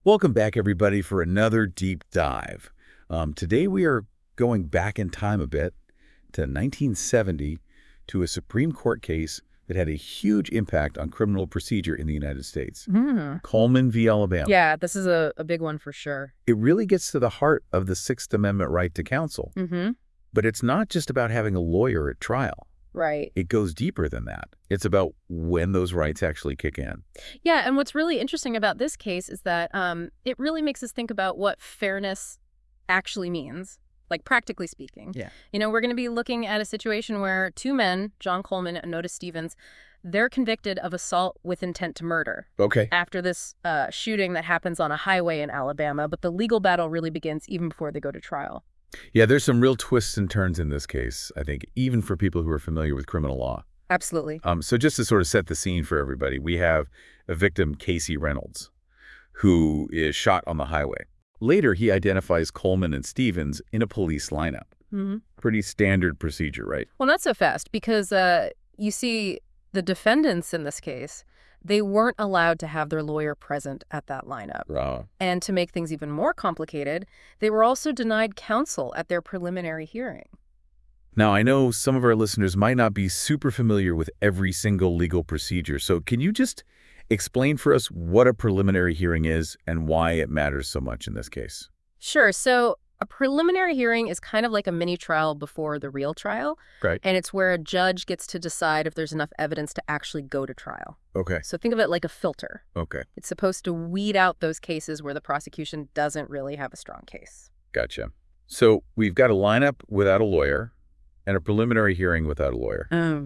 Welcome back, everybody, for another deep dive. Today we are going back in time a bit to 1970 to a Supreme Court case that had a huge impact on criminal procedure in the United States. Mm. Coleman v. Alabama. Yeah, this is a big one for sure. It really gets to the heart of the Sixth Amendment right to counsel. Mm-hmm. But it's not just about having a lawyer at trial. Right. It goes deeper than that. It's about when those rights actually kick in. Yeah, and what's really interesting about this case is that it really makes us think about what fairness actually means, like practically speaking. Yeah. We're going to be looking at a situation where two men, John Coleman and Otis Stevens, they're convicted of assault with intent to murder. Okay. After this shooting that happens on a highway in Alabama, but the legal battle really begins even before they go to trial. Yeah, there's some real twists and turns in this case, I think, even for people who are familiar with criminal law. Absolutely. So just to sort of set the scene for everybody, we have a victim, Casey Reynolds, who is shot on the highway. Later, he identifies Coleman and Stevens in a police lineup. Mm-hmm. Pretty standard procedure, right? Well, not so fast, because you see, the defendants in this case, they weren't allowed to have their lawyer present at that lineup. And to make things even more complicated, they were also denied counsel at their preliminary hearing. Now, I know some of our listeners might not be super familiar with every single legal procedure, so can you just explain for us what a preliminary hearing is and why it matters so much in this case? Sure. So a preliminary hearing is kind of like a mini trial before the real trial. Right. And it's where a judge gets to decide if there's enough evidence to actually go to trial. Okay. So think of it like a filter. Okay. It's supposed to weed out those cases where the prosecution doesn't really have a strong case. Gotcha. So we've got a lineup without a lawyer and a preliminary hearing without a lawyer.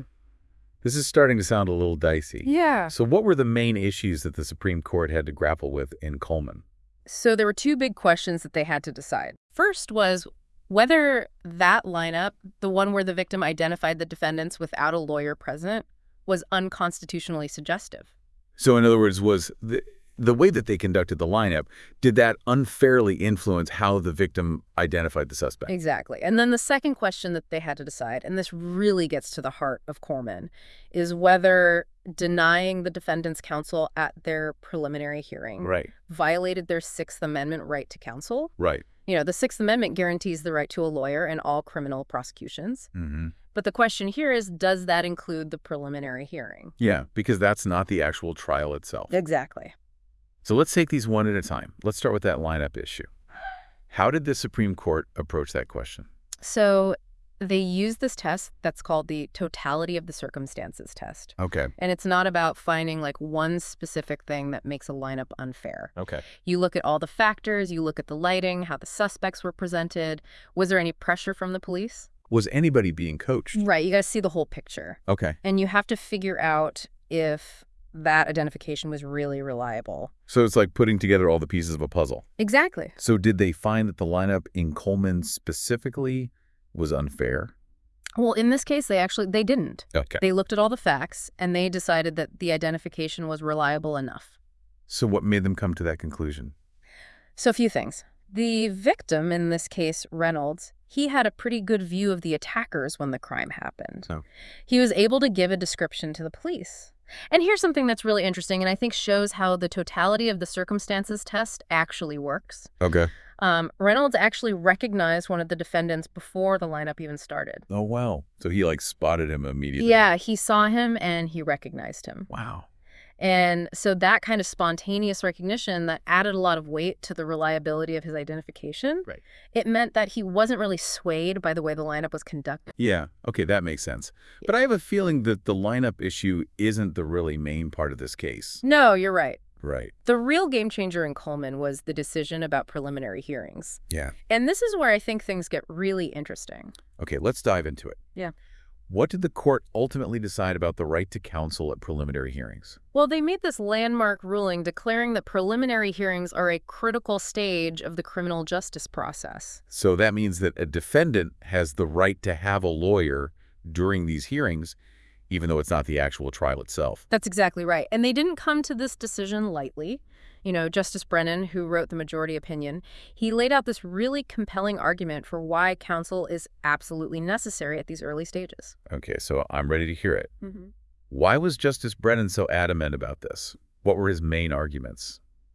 This is starting to sound a little dicey. Yeah. So what were the main issues that the Supreme Court had to grapple with in Coleman? So there were two big questions that they had to decide. First was whether that lineup, the one where the victim identified the defendants without a lawyer present, was unconstitutionally suggestive. So in other words, was the way that they conducted the lineup, did that unfairly influence how the victim identified the suspect? Exactly. And then the second question that they had to decide, and this really gets to the heart of Coleman, is whether denying the defendants counsel at their preliminary hearing violated their Sixth Amendment right to counsel. Right. The Sixth Amendment guarantees the right to a lawyer in all criminal prosecutions. Mm-hmm. But the question here is, does that include the preliminary hearing? Yeah, because that's not the actual trial itself. Exactly. So let's take these one at a time. Let's start with that lineup issue. How did the Supreme Court approach that question? So they use this test that's called the totality of the circumstances test. Okay. And it's not about finding like one specific thing that makes a lineup unfair. Okay. You look at all the factors, you look at the lighting, how the suspects were presented. Was there any pressure from the police? Was anybody being coached? Right. You got to see the whole picture. Okay. And you have to figure out if that identification was really reliable. So it's like putting together all the pieces of a puzzle. Exactly. So did they find that the lineup in Coleman specifically was unfair? Well, in this case, they didn't. Okay. They looked at all the facts, and they decided that the identification was reliable enough. So what made them come to that conclusion? So a few things. The victim, in this case, Reynolds, he had a pretty good view of the attackers when the crime happened. Oh. He was able to give a description to the police. And here's something that's really interesting, and I think shows how the totality of the circumstances test actually works. Okay. Reynolds actually recognized one of the defendants before the lineup even started. Oh, wow. So he spotted him immediately. Yeah, he saw him and he recognized him. Wow. And so that kind of spontaneous recognition that added a lot of weight to the reliability of his identification. Right. It meant that he wasn't really swayed by the way the lineup was conducted. Yeah. Okay, that makes sense. But I have a feeling that the lineup issue isn't the really main part of this case. No, you're right. Right. The real game changer in Coleman was the decision about preliminary hearings. Yeah. And this is where I think things get really interesting. Okay, let's dive into it. Yeah. What did the court ultimately decide about the right to counsel at preliminary hearings? Well, they made this landmark ruling declaring that preliminary hearings are a critical stage of the criminal justice process. So that means that a defendant has the right to have a lawyer during these hearings, even though it's not the actual trial itself. That's exactly right. And they didn't come to this decision lightly. Justice Brennan, who wrote the majority opinion, he laid out this really compelling argument for why counsel is absolutely necessary at these early stages. Okay, so I'm ready to hear it. Mm-hmm. Why was Justice Brennan so adamant about this? What were his main arguments?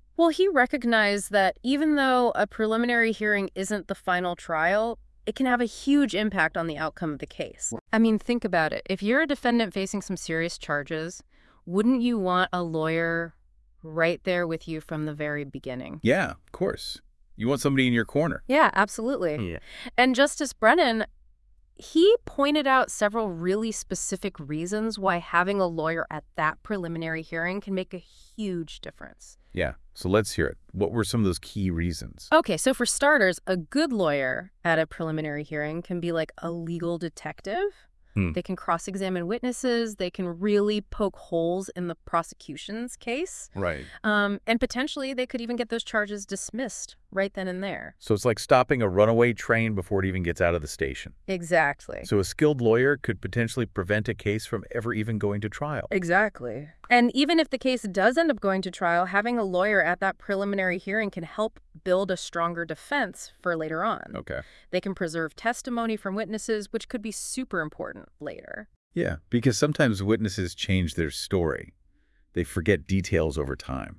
Well, he recognized that even though a preliminary hearing isn't the final trial, it can have a huge impact on the outcome of the case. I mean, think about it. If you're a defendant facing some serious charges, wouldn't you want a lawyer right there with you from the very beginning? Yeah, of course. You want somebody in your corner. Yeah, absolutely. Yeah. And Justice Brennan, he pointed out several really specific reasons why having a lawyer at that preliminary hearing can make a huge difference. Yeah, so let's hear it. What were some of those key reasons? Okay, so for starters, a good lawyer at a preliminary hearing can be like a legal detective. They can cross-examine witnesses. They can really poke holes in the prosecution's case. Right. And potentially they could even get those charges dismissed right then and there. So it's like stopping a runaway train before it even gets out of the station. Exactly. So a skilled lawyer could potentially prevent a case from ever even going to trial. Exactly. And even if the case does end up going to trial, having a lawyer at that preliminary hearing can help build a stronger defense for later on. Okay. They can preserve testimony from witnesses, which could be super important later. Yeah, because sometimes witnesses change their story. They forget details over time.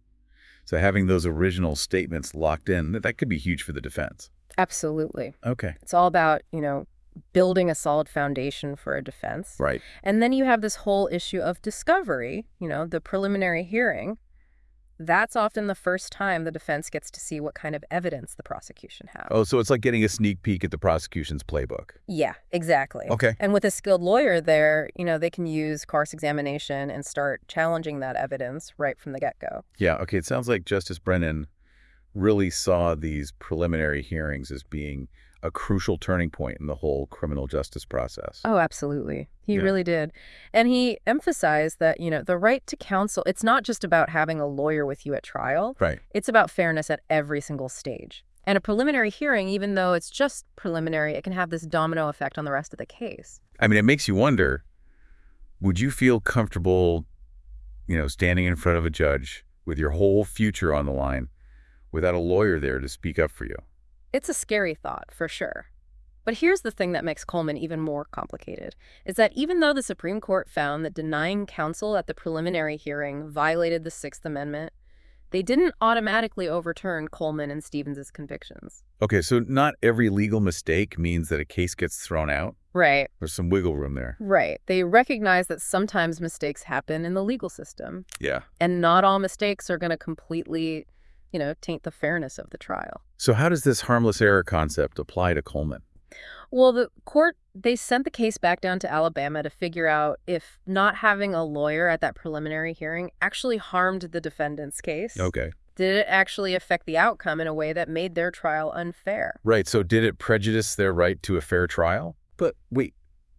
So having those original statements locked in, that could be huge for the defense. Absolutely. Okay. It's all about, building a solid foundation for a defense. Right. And then you have this whole issue of discovery, the preliminary hearing. That's often the first time the defense gets to see what kind of evidence the prosecution has. Oh, so it's like getting a sneak peek at the prosecution's playbook. Yeah, exactly. Okay. And with a skilled lawyer there, they can use cross-examination and start challenging that evidence right from the get-go. Yeah, okay. It sounds like Justice Brennan really saw these preliminary hearings as being a crucial turning point in the whole criminal justice process. Oh, absolutely. He really did. And he emphasized that, the right to counsel, it's not just about having a lawyer with you at trial. Right. It's about fairness at every single stage. And a preliminary hearing, even though it's just preliminary, it can have this domino effect on the rest of the case. I mean, it makes you wonder, would you feel comfortable, standing in front of a judge with your whole future on the line without a lawyer there to speak up for you? It's a scary thought, for sure. But here's the thing that makes Coleman even more complicated, is that even though the Supreme Court found that denying counsel at the preliminary hearing violated the Sixth Amendment, they didn't automatically overturn Coleman and Stevens' convictions. Okay, so not every legal mistake means that a case gets thrown out? Right. There's some wiggle room there. Right. They recognize that sometimes mistakes happen in the legal system. Yeah. And not all mistakes are going to completely, taint the fairness of the trial. So how does this harmless error concept apply to Coleman? Well, the court, they sent the case back down to Alabama to figure out if not having a lawyer at that preliminary hearing actually harmed the defendant's case. Okay. Did it actually affect the outcome in a way that made their trial unfair? Right, so did it prejudice their right to a fair trial? But wait,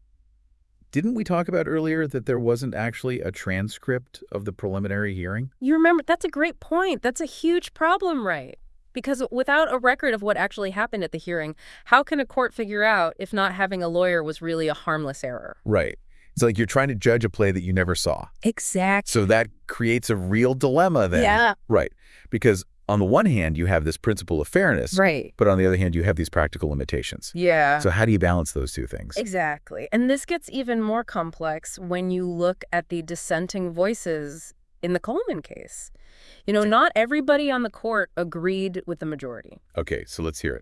didn't we talk about earlier that there wasn't actually a transcript of the preliminary hearing? You remember, that's a great point. That's a huge problem, right? Because without a record of what actually happened at the hearing, how can a court figure out if not having a lawyer was really a harmless error? Right. It's like you're trying to judge a play that you never saw. Exactly. So that creates a real dilemma then. Yeah. Right. Because on the one hand, you have this principle of fairness. Right. But on the other hand, you have these practical limitations. Yeah. So how do you balance those two things? Exactly. And this gets even more complex when you look at the dissenting voices in the Coleman case. Not everybody on the court agreed with the majority. Okay, so let's hear it.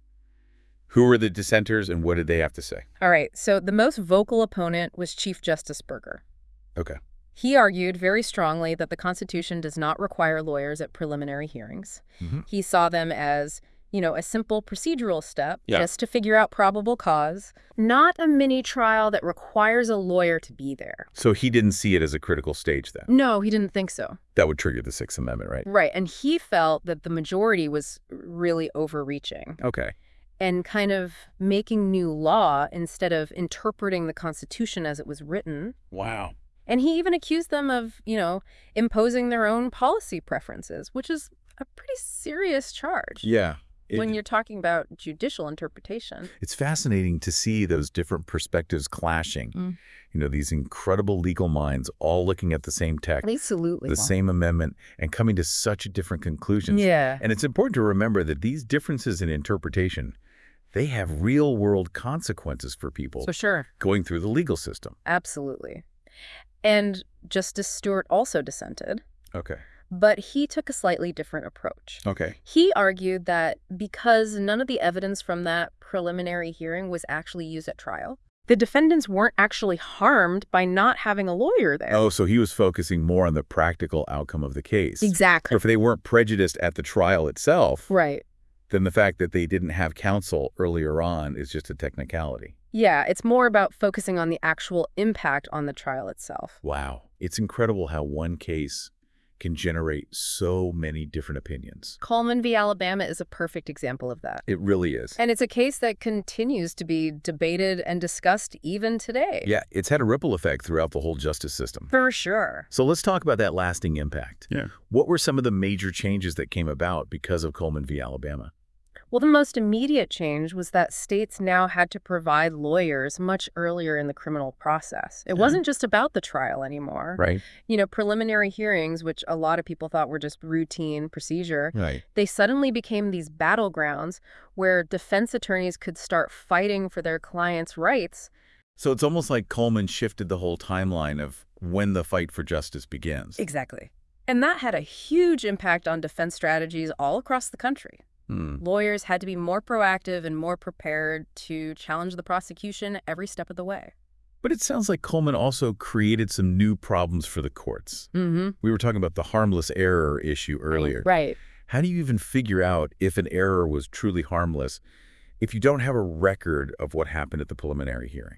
Who were the dissenters and what did they have to say? All right, so the most vocal opponent was Chief Justice Burger. Okay. He argued very strongly that the Constitution does not require lawyers at preliminary hearings. Mm-hmm. He saw them as, a simple procedural step just to figure out probable cause, not a mini trial that requires a lawyer to be there. So he didn't see it as a critical stage then? No, he didn't think so. That would trigger the Sixth Amendment, right? Right, and he felt that the majority was really overreaching. Okay. And kind of making new law instead of interpreting the Constitution as it was written. Wow. And he even accused them of, imposing their own policy preferences, which is a pretty serious charge. Yeah. When you're talking about judicial interpretation. It's fascinating to see those different perspectives clashing. These incredible legal minds all looking at the same text, Absolutely. the same amendment, and coming to such different conclusions. Yeah. And it's important to remember that these differences in interpretation, they have real-world consequences for people For sure. going through the legal system. Absolutely. And Justice Stewart also dissented. Okay. But he took a slightly different approach. Okay. He argued that because none of the evidence from that preliminary hearing was actually used at trial, the defendants weren't actually harmed by not having a lawyer there. Oh, so he was focusing more on the practical outcome of the case. Exactly. So if they weren't prejudiced at the trial itself, Right. then the fact that they didn't have counsel earlier on is just a technicality. Yeah, it's more about focusing on the actual impact on the trial itself. Wow. It's incredible how one case can generate so many different opinions. Coleman v. Alabama is a perfect example of that. It really is. And it's a case that continues to be debated and discussed even today. Yeah, it's had a ripple effect throughout the whole justice system. For sure. So let's talk about that lasting impact. Yeah. What were some of the major changes that came about because of Coleman v. Alabama? Well, the most immediate change was that states now had to provide lawyers much earlier in the criminal process. It wasn't just about the trial anymore. Right. You know, preliminary hearings, which a lot of people thought were just routine procedure, Right. they suddenly became these battlegrounds where defense attorneys could start fighting for their clients' rights. So it's almost like Coleman shifted the whole timeline of when the fight for justice begins. Exactly. And that had a huge impact on defense strategies all across the country. Lawyers had to be more proactive and more prepared to challenge the prosecution every step of the way. But it sounds like Coleman also created some new problems for the courts. Mm-hmm. We were talking about the harmless error issue earlier. Right. How do you even figure out if an error was truly harmless if you don't have a record of what happened at the preliminary hearing?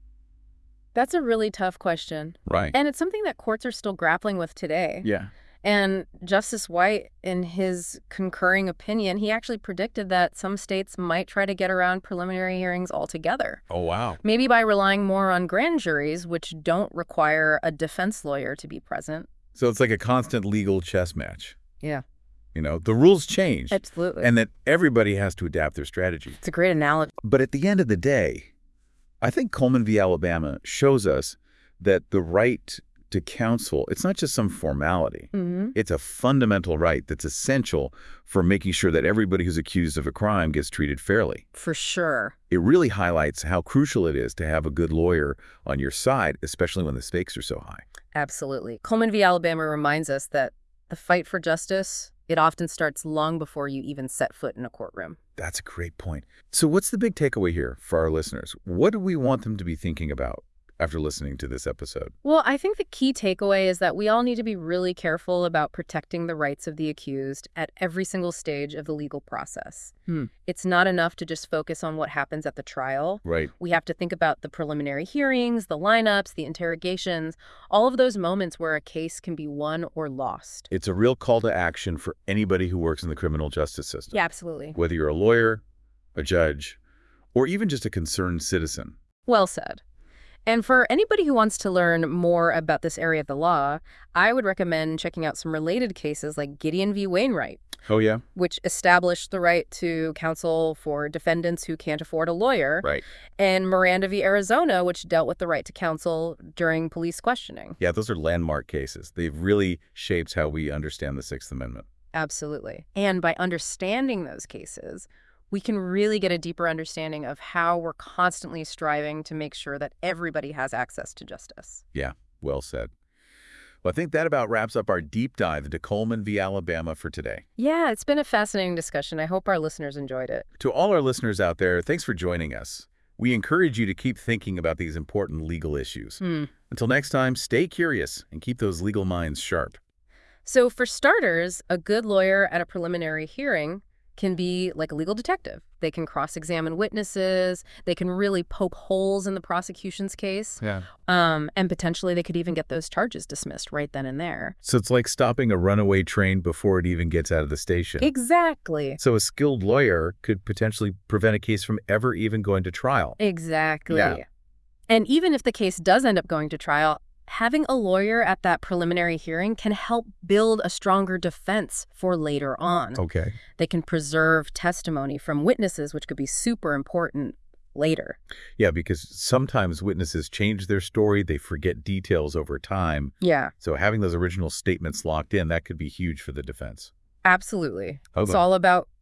That's a really tough question. Right. And it's something that courts are still grappling with today. Yeah. And Justice White, in his concurring opinion, he actually predicted that some states might try to get around preliminary hearings altogether. Oh, wow. Maybe by relying more on grand juries, which don't require a defense lawyer to be present. So it's like a constant legal chess match. Yeah. You know, the rules change. Absolutely. And that everybody has to adapt their strategy. It's a great analogy. But at the end of the day, I think Coleman v. Alabama shows us that the right to counsel, it's not just some formality. Mm-hmm. It's a fundamental right that's essential for making sure that everybody who's accused of a crime gets treated fairly. For sure. It really highlights how crucial it is to have a good lawyer on your side, especially when the stakes are so high. Absolutely. Coleman v. Alabama reminds us that the fight for justice, it often starts long before you even set foot in a courtroom. That's a great point. So what's the big takeaway here for our listeners? What do we want them to be thinking about after listening to this episode? Well, I think the key takeaway is that we all need to be really careful about protecting the rights of the accused at every single stage of the legal process. It's not enough to just focus on what happens at the trial. Right. We have to think about the preliminary hearings, the lineups, the interrogations, all of those moments where a case can be won or lost. It's a real call to action for anybody who works in the criminal justice system. Yeah, absolutely. Whether you're a lawyer, a judge, or even just a concerned citizen. Well said. And for anybody who wants to learn more about this area of the law, I would recommend checking out some related cases like Gideon v. Wainwright, Oh, yeah? which established the right to counsel for defendants who can't afford a lawyer, Right. and Miranda v. Arizona, which dealt with the right to counsel during police questioning. Yeah, those are landmark cases. They've really shaped how we understand the Sixth Amendment. Absolutely. And by understanding those cases, we can really get a deeper understanding of how we're constantly striving to make sure that everybody has access to justice. Yeah, well said. Well, I think that about wraps up our deep dive into Coleman v. Alabama for today. Yeah, it's been a fascinating discussion. I hope our listeners enjoyed it. To all our listeners out there, thanks for joining us. We encourage you to keep thinking about these important legal issues. Until next time, stay curious and keep those legal minds sharp. So for starters, a good lawyer at a preliminary hearing can be like a legal detective. They can cross-examine witnesses. They can really poke holes in the prosecution's case. Yeah. And potentially they could even get those charges dismissed right then and there. So it's like stopping a runaway train before it even gets out of the station. Exactly. So a skilled lawyer could potentially prevent a case from ever even going to trial. Exactly. Yeah. And even if the case does end up going to trial, having a lawyer at that preliminary hearing can help build a stronger defense for later on. Okay. They can preserve testimony from witnesses, which could be super important later. Yeah, because sometimes witnesses change their story. They forget details over time. Yeah, So having those original statements locked in, that could be huge for the defense. absolutely. Oh, It's but- all about,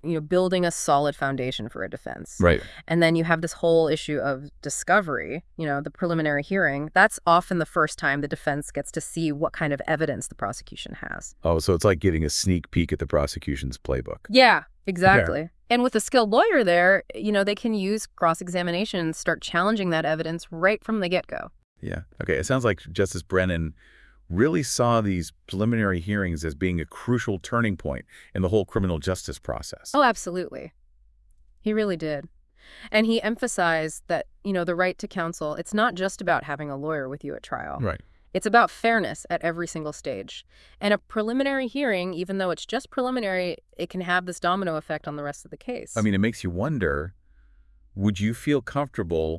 building a solid foundation for a defense. Right. And then you have this whole issue of discovery, the preliminary hearing. That's often the first time the defense gets to see what kind of evidence the prosecution has. Oh, so it's like getting a sneak peek at the prosecution's playbook. Yeah, exactly. Okay. And with a skilled lawyer there, they can use cross-examination and start challenging that evidence right from the get-go. Yeah. Okay. It sounds like Justice Brennan really saw these preliminary hearings as being a crucial turning point in the whole criminal justice process. Oh, absolutely. He really did. And he emphasized that, the right to counsel, it's not just about having a lawyer with you at trial. Right. It's about fairness at every single stage. And a preliminary hearing, even though it's just preliminary, it can have this domino effect on the rest of the case. I mean, it makes you wonder, would you feel comfortable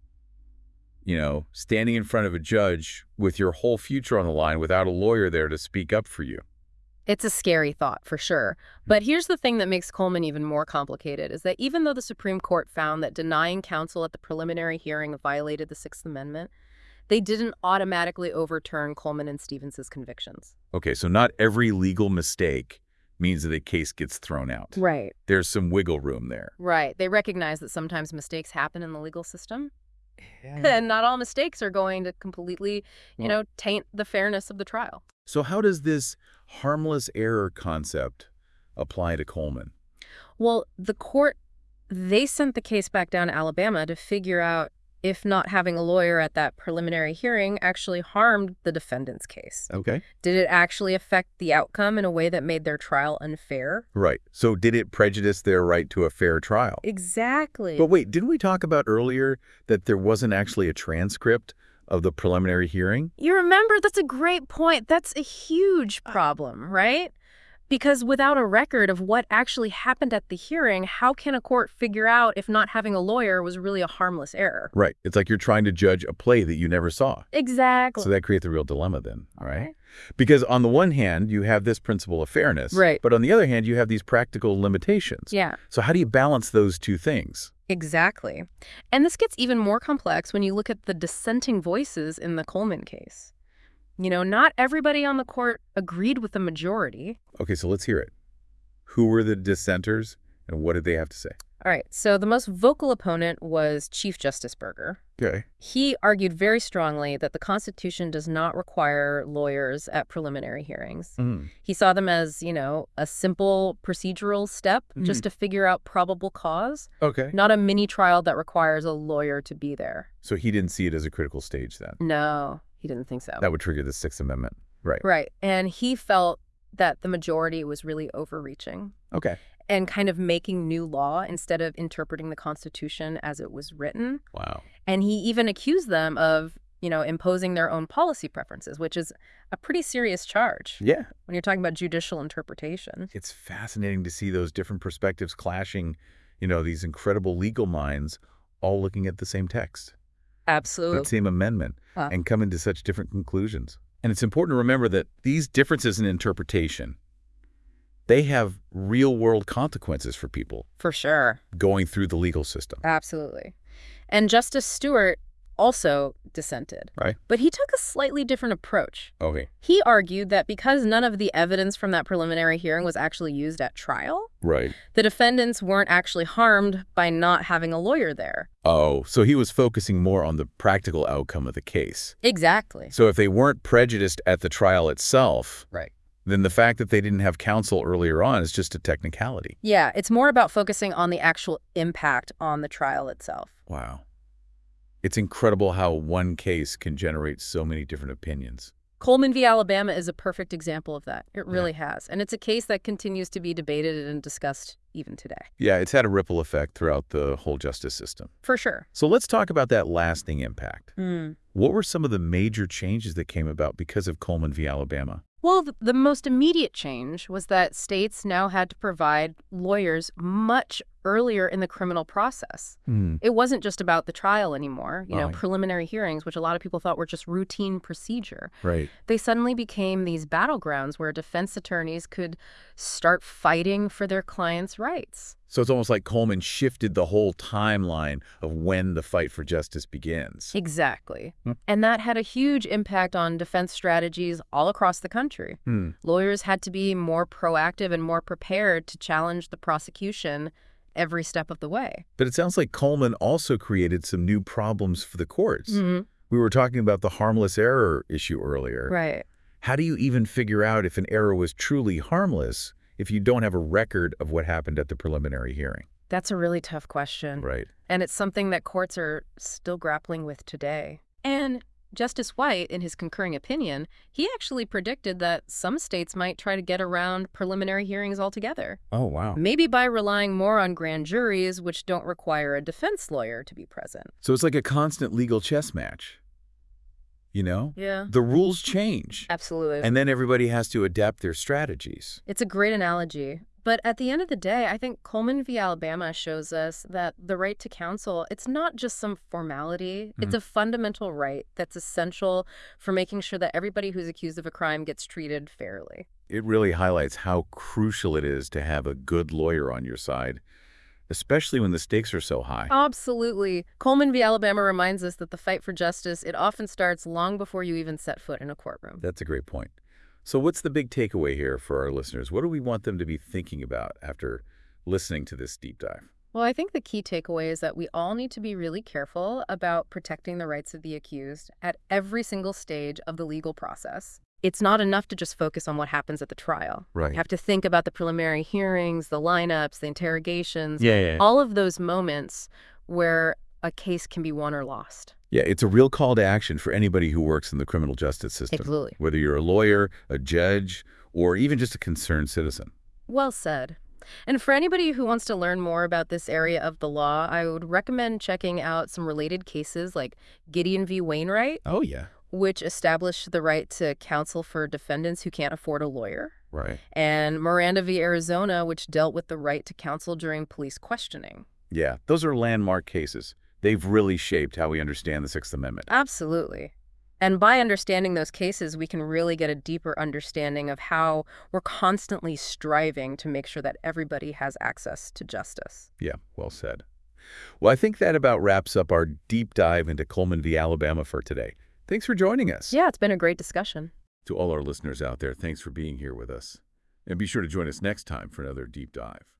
standing in front of a judge with your whole future on the line without a lawyer there to speak up for you? It's a scary thought, for sure. But here's the thing that makes Coleman even more complicated, is that even though the Supreme Court found that denying counsel at the preliminary hearing violated the Sixth Amendment, they didn't automatically overturn Coleman and Stevens's convictions. Okay, so not every legal mistake means that a case gets thrown out. Right. There's some wiggle room there. Right. They recognize that sometimes mistakes happen in the legal system. And not all mistakes are going to completely, taint the fairness of the trial. So how does this harmless error concept apply to Coleman? Well, the court, they sent the case back down to Alabama to figure out if not having a lawyer at that preliminary hearing actually harmed the defendant's case. Okay. Did it actually affect the outcome in a way that made their trial unfair? Right. So did it prejudice their right to a fair trial? Exactly. But wait, didn't we talk about earlier that there wasn't actually a transcript of the preliminary hearing? You remember, that's a great point. That's a huge problem, right? Because without a record of what actually happened at the hearing, how can a court figure out if not having a lawyer was really a harmless error? Right. It's like you're trying to judge a play that you never saw. Exactly. So that creates a real dilemma then, all right? Because on the one hand, you have this principle of fairness. Right. But on the other hand, you have these practical limitations. Yeah. So how do you balance those two things? Exactly. And this gets even more complex when you look at the dissenting voices in the Coleman case. Not everybody on the court agreed with the majority. Okay, so let's hear it. Who were the dissenters and what did they have to say? All right, so the most vocal opponent was Chief Justice Burger. Okay. He argued very strongly that the Constitution does not require lawyers at preliminary hearings. He saw them as, a simple procedural step just to figure out probable cause. Okay. Not a mini trial that requires a lawyer to be there. So he didn't see it as a critical stage then? No, he didn't think so. That would trigger the Sixth Amendment. Right. Right. And he felt that the majority was really overreaching. Okay. And kind of making new law instead of interpreting the Constitution as it was written. Wow. And he even accused them of, imposing their own policy preferences, which is a pretty serious charge. Yeah. When you're talking about judicial interpretation. It's fascinating to see those different perspectives clashing, these incredible legal minds all looking at the same text. Absolutely. That same amendment and coming to such different conclusions. And it's important to remember that these differences in interpretation, they have real-world consequences for people. For sure. Going through the legal system. Absolutely. And Justice Stewart also dissented. Right. But he took a slightly different approach. Okay. He argued that because none of the evidence from that preliminary hearing was actually used at trial, right, the defendants weren't actually harmed by not having a lawyer there. Oh, so he was focusing more on the practical outcome of the case. Exactly. So if they weren't prejudiced at the trial itself, right, then the fact that they didn't have counsel earlier on is just a technicality. Yeah, it's more about focusing on the actual impact on the trial itself. Wow. It's incredible how one case can generate so many different opinions. Coleman v. Alabama is a perfect example of that. It really has. And it's a case that continues to be debated and discussed even today. Yeah, it's had a ripple effect throughout the whole justice system. For sure. So let's talk about that lasting impact. Mm. What were some of the major changes that came about because of Coleman v. Alabama? Well, the most immediate change was that states now had to provide lawyers much earlier in the criminal process. It wasn't just about the trial anymore, preliminary hearings, which a lot of people thought were just routine procedure. Right. They suddenly became these battlegrounds where defense attorneys could start fighting for their clients' rights. So it's almost like Coleman shifted the whole timeline of when the fight for justice begins. Exactly. And that had a huge impact on defense strategies all across the country. Lawyers had to be more proactive and more prepared to challenge the prosecution every step of the way. But it sounds like Coleman also created some new problems for the courts. We were talking about the harmless error issue earlier. Right. How do you even figure out if an error was truly harmless if you don't have a record of what happened at the preliminary hearing? That's a really tough question. Right. And it's something that courts are still grappling with today. And Justice White, in his concurring opinion, he actually predicted that some states might try to get around preliminary hearings altogether. Oh, wow. Maybe by relying more on grand juries, which don't require a defense lawyer to be present. So it's like a constant legal chess match. Yeah. The rules change. Absolutely. And then everybody has to adapt their strategies. It's a great analogy. But at the end of the day, I think Coleman v. Alabama shows us that the right to counsel, it's not just some formality. It's a fundamental right that's essential for making sure that everybody who's accused of a crime gets treated fairly. It really highlights how crucial it is to have a good lawyer on your side, especially when the stakes are so high. Absolutely. Coleman v. Alabama reminds us that the fight for justice, it often starts long before you even set foot in a courtroom. That's a great point. So what's the big takeaway here for our listeners? What do we want them to be thinking about after listening to this deep dive? Well, I think the key takeaway is that we all need to be really careful about protecting the rights of the accused at every single stage of the legal process. It's not enough to just focus on what happens at the trial. Right. You have to think about the preliminary hearings, the lineups, the interrogations, Yeah. all of those moments where a case can be won or lost. Yeah, it's a real call to action for anybody who works in the criminal justice system. Absolutely. Whether you're a lawyer, a judge, or even just a concerned citizen. Well said. And for anybody who wants to learn more about this area of the law, I would recommend checking out some related cases like Gideon v. Wainwright. Oh, yeah. Which established the right to counsel for defendants who can't afford a lawyer. Right. And Miranda v. Arizona, which dealt with the right to counsel during police questioning. Yeah, those are landmark cases. They've really shaped how we understand the Sixth Amendment. Absolutely. And by understanding those cases, we can really get a deeper understanding of how we're constantly striving to make sure that everybody has access to justice. Yeah, well said. Well, I think that about wraps up our deep dive into Coleman v. Alabama for today. Thanks for joining us. Yeah, it's been a great discussion. To all our listeners out there, thanks for being here with us. And be sure to join us next time for another deep dive.